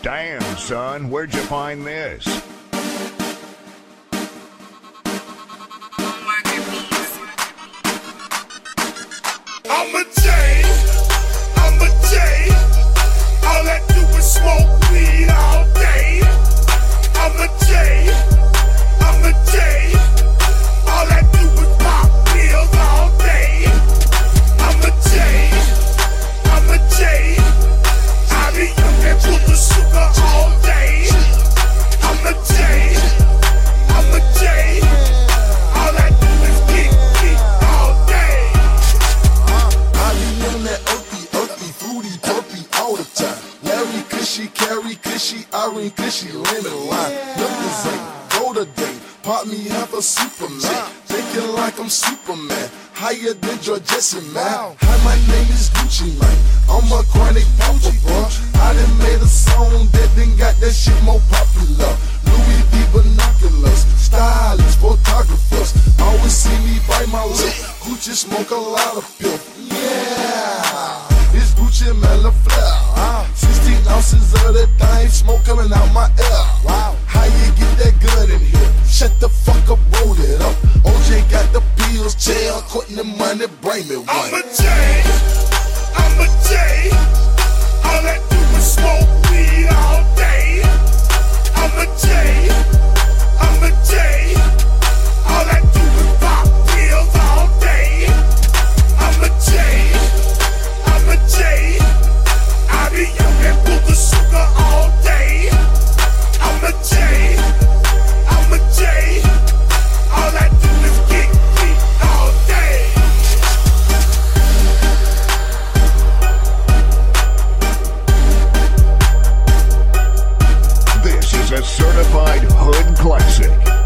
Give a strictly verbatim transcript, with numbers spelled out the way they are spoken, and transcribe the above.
Damn, son, where'd you find this? I'm a J, I'm a J. All I do is smoke weed all day. I'm a J, I'm a J. All I do is pop pills all day. I'm a J, I'm a J. I be up and put the sugar all day. I'm a J, I'm a J. All I do is kick, kick all day. I be on that oaky, oaky, fruity, purpy all the time. Larry, Cushy, Carrie, Cushy, Irene, Cushy, lemon lime. Nothing ain't go to day. Pop me half a Superman. Thinking like I'm Superman. Higher than George Jesse, man. Hi, my name is Gucci, man. I'm a chronic popper, bro. I done made a song that then got that shit more popular. Louis V binoculars, stylists, photographers. Always see me bite my lip. Gucci smoke a lot of pill. Yeah, it's Gucci Mela Flair. sixteen ounces of that thing, smoke coming out my ear. Wow, how you get that gun in here? Shut the fuck up, roll it up. O J got the pills, jail, courting the money, bring me one. I'm a J, I'm a J. All I do is smoke weed all day. I'm a J, I'm a J. All I do is pop pills all day. I'm a J, I'm a J. I be up and put the sugar all day. I'm a J, I'm a J. All I do is kick, kick all day. This is a certified hood classic.